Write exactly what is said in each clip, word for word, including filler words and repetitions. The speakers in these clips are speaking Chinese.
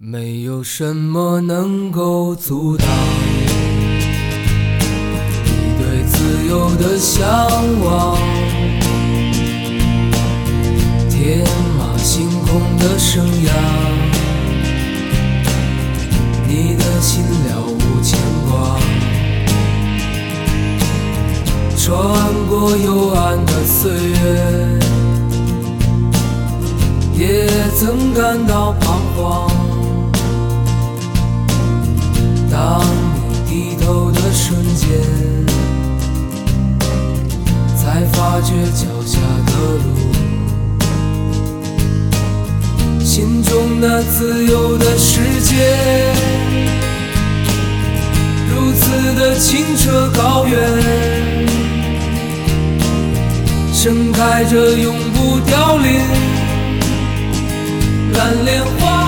没有什么能够阻挡你对自由的向往，天马行空的生涯，你的心了无牵挂，穿过幽暗的岁月，也曾感到彷徨。当你低头的瞬间，才发觉脚下的路，心中那自由的世界，如此的清澈高远，盛开着永不凋零蓝莲花。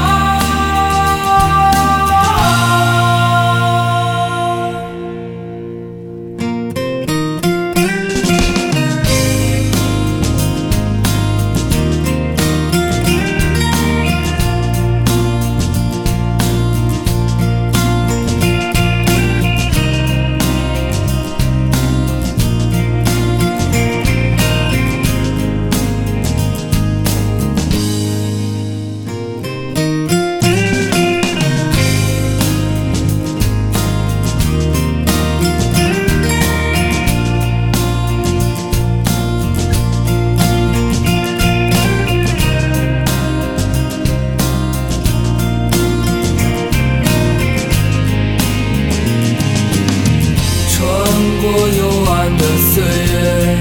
过幽暗的岁月，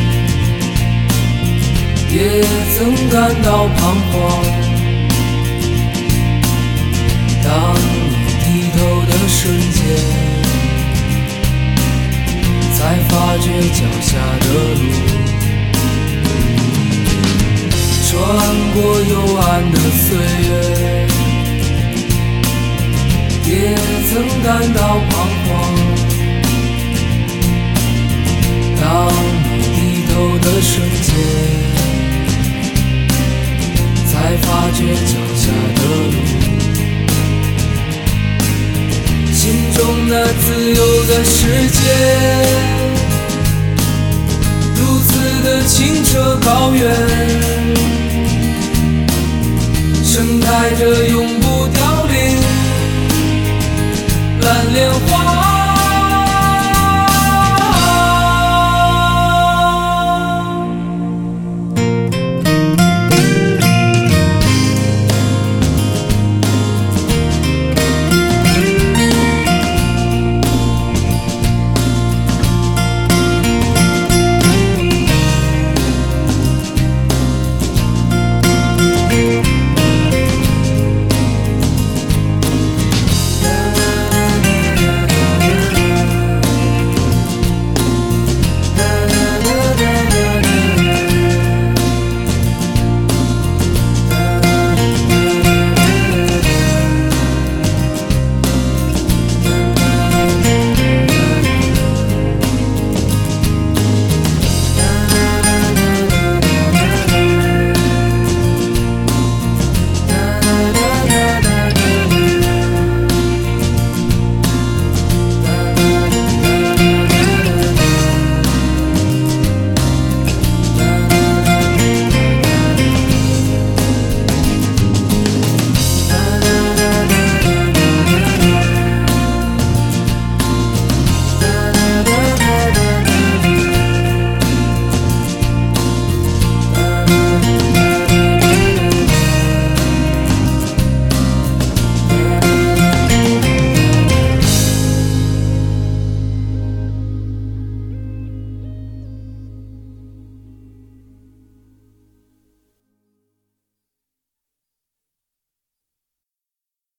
也曾感到彷徨。当你低头的瞬间，才发觉脚下的路，穿过幽暗的岁月，也曾感到彷徨。当你低头的瞬间，才发觉脚下的路，心中那自由的世界，如此的清澈高远，盛开着永不